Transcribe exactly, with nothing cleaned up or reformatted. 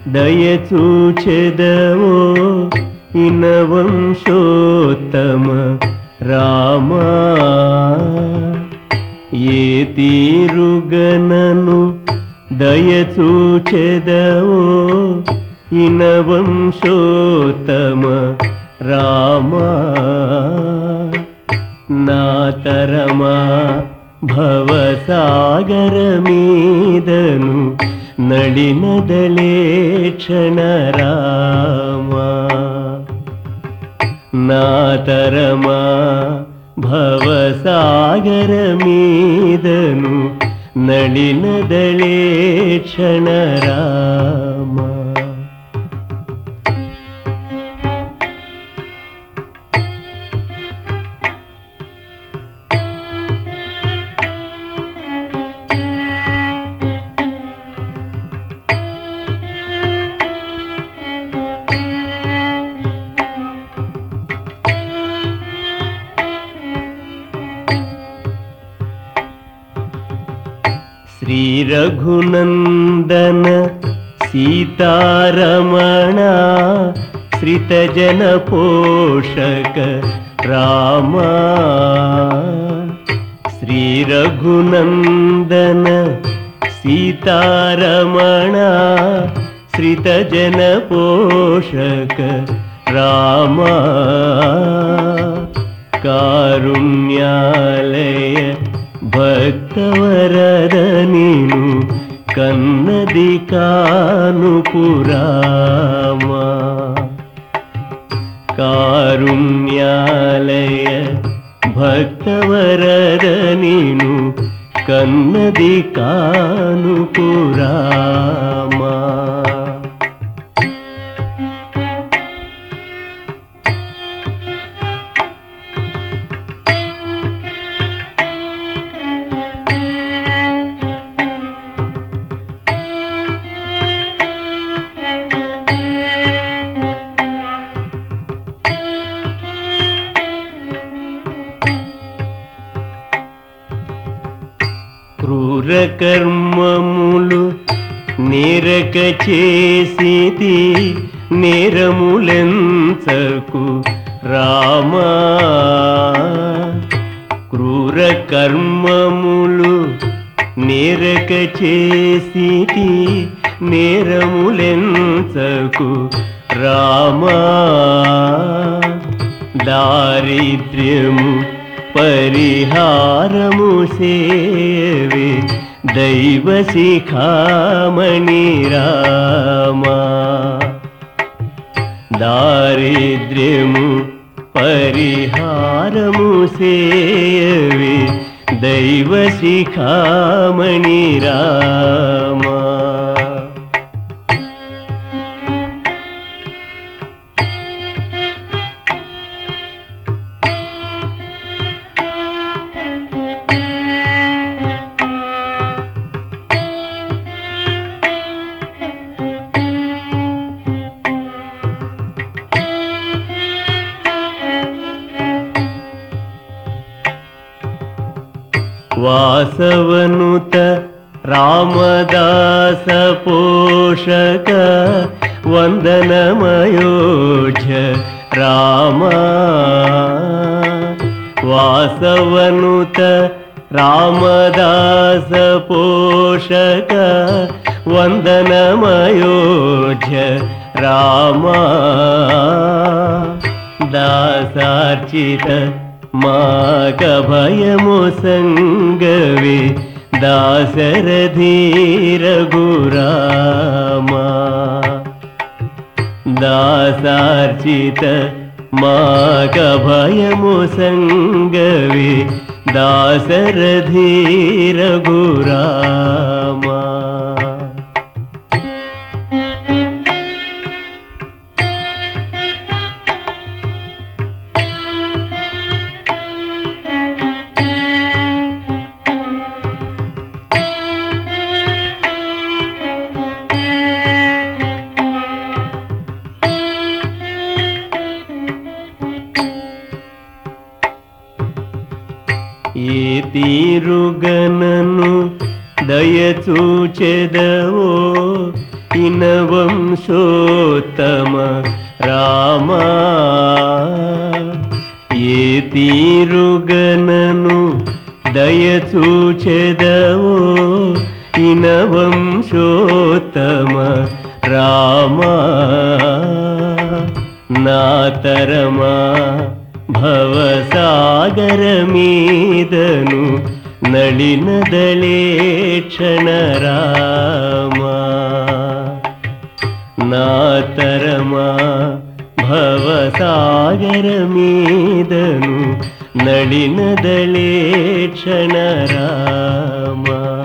దయచూచెదవో ఇనవంశోత్తమ రామా ఏ తీరుగనను దయచూచెదవో ఇనవంశోత్తమ రామా నా తరమా భవసాగరమీదను నడినదలే క్షణ రామా నా తరమా భవసాగరమీదను నడినదలే క్షణ రామా శ్రీ రఘునందన సీతారమణ శ్రితజన పోషక రామా శ్రీ రఘునందన సీతారమణ శ్రితజన పోషక రామా కారుణ్యాలయ భక్తవరద నీను కన్నది కానుపురామా కారుణ్యాలయ భక్తవరద నీను కన్నది కానుపురామా క్రూర కర్మములు నేరక చేసితి నేరములెంచకు రామా క్రూర కర్మములు నేరక చేసితి నేరములెంచకు రామా దారిద్ర్యము పరిహారము సేవే దైవ శిఖామణి రామా దారిద్ర్యము పరిహారము సేవే దైవ శిఖామణి రామా వాసవనుత రామదాస పోషక వందనమయోధ్య రామా వాసవనుత రామదాస పోషక వందనమయోధ్య రామా దాసార్చిత మాక భయము సంగవే దాశరథి రఘురామా దాసార్చిత మాక భయము సంగవే దాశరథి రఘురామా ఏ తీరుగనను దయచూచెదవో ఇనవంశోత్తమ రామా ఏ తీరుగనను దయచూచెదవో ఇనవంశోత్తమ రామా నా తరమా భవసాగర మీదను నళినదళేక్షణ రామా నా తరమా భవసాగర మీదను నళినదళేక్షణ రామా